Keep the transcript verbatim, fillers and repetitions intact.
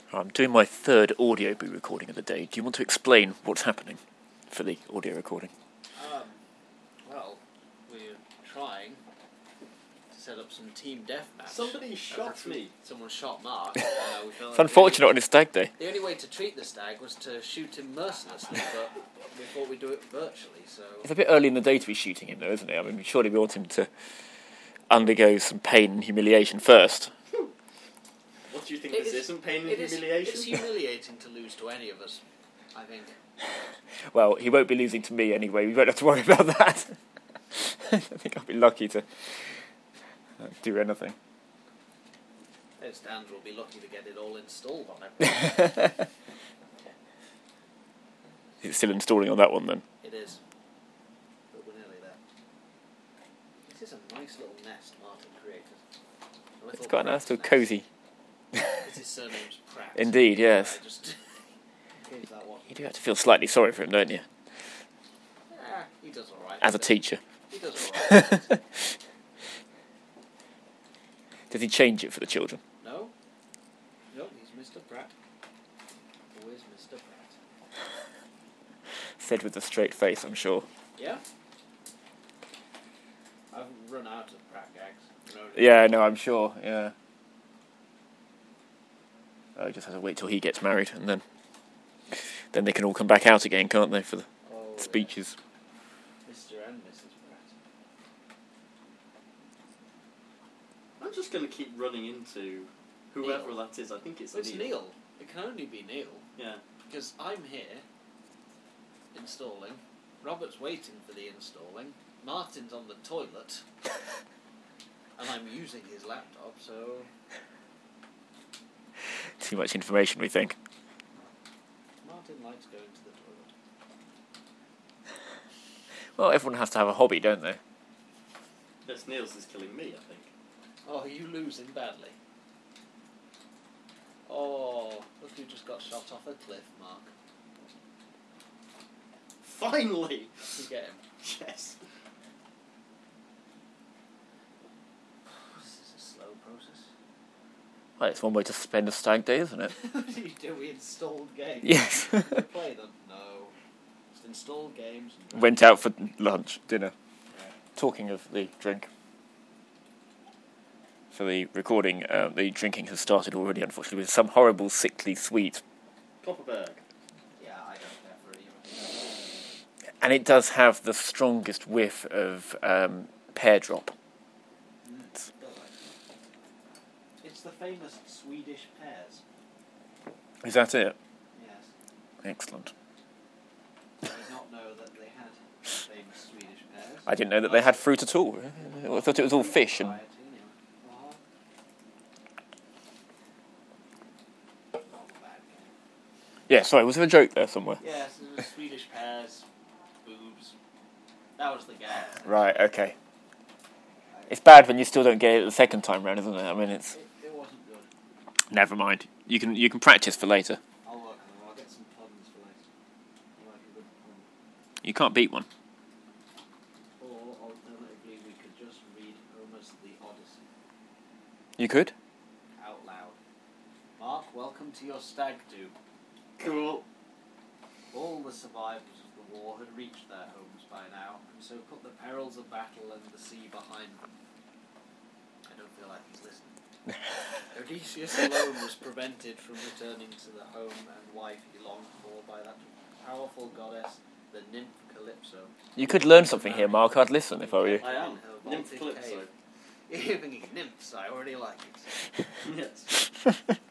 I'm doing my third audio boo recording of the day. Do you want to explain what's happening for the audio recording? Um, well, we're trying to set up some team deathmatch. Somebody shot me. Someone shot Mark. Uh, we felt It's like unfortunate on his stag day. The only way to treat the stag was to shoot him mercilessly, but we thought we'd do it virtually, so... It's a bit early in the day to be shooting him, though, isn't it? I mean, surely we want him to undergo some pain and humiliation first. What do you think It this is- isn't? Pain and It is, humiliation? it's humiliating to lose to any of us, I think. Well, he won't be losing to me anyway. We won't have to worry about that. I think I'll be lucky to uh, do anything. Those stands will be lucky to get it all installed on everything. It's still installing on that one, then. It is. But we're nearly there. This is a nice little nest Martin created. A It's little quite nice, Pratt's little nest. cosy. His surname's Pratt. Indeed, yes. I just gave that one. You do have to feel slightly sorry for him, don't you? Ah, he does alright. As a teacher. He does alright. Does he change it for the children? No? No, he's Mister Pratt. Always Mister Pratt. Said with a straight face, I'm sure. Yeah? I've run out of Pratt gags. You know, Yeah, no, I'm sure, yeah. I just have to wait till he gets married, and then then they can all come back out again, can't they, for the Oh, speeches. yeah. Mister and Missus Pratt. I'm just going to keep running into whoever Neil. that is. I think it's Well, it's Neil. Neil. It can only be Neil. Yeah. Because I'm here, installing, Robert's waiting for the installing, Martin's on the toilet, and I'm using his laptop, so... Too much information, we think. Martin likes going to the toilet. Well, everyone has to have a hobby, don't they? Yes, Neil's is killing me, I think. Oh, are you losing badly? Oh, look who just got shot off a cliff, Mark. Finally! You get him. Yes. This is a slow process. Well, it's one way to spend a stag day, isn't it? What do you do? We installed games. Yes. We play them? No. Just installed games. And Went out for lunch, dinner. Yeah. Talking of the drink. For the recording, uh, the drinking has started already, unfortunately, with some horrible, sickly sweet. Copperberg. Yeah, I don't care for it either. And it does have the strongest whiff of um, pear drop. Mm, don't like it. It's the famous Swedish pears. Is that it? Yes. Excellent. I did not know that they had famous Swedish pears. I didn't know that they had fruit at all. I thought it was all fish and... Variety, yeah. Uh-huh. Not a bad game. Yeah, sorry, was there a joke there somewhere? Yes, it was Swedish pears, boobs. That was the game. Right, okay. It's bad when you still don't get it the second time round, isn't it? I mean, it's... It, it wasn't good. Never mind. You can you can practice for later. I'll work on them. I'll get some puns for later. I like a good pun. You can't beat one. Or alternatively, we could just read Homer's The Odyssey You could? out loud. Mark, welcome to your stag do. Cool. All the survivors of the war had reached their homes by now, and so put the perils of battle and the sea behind them. I don't feel like he's listening. Odysseus alone was prevented from returning to the home and wife he longed for by that powerful goddess, the nymph Calypso. You could learn something here, Mark. I'd listen if I were you. I am. In her Nymph vaulted Calypso. cave. You're thinking nymphs, I already like it. Yes.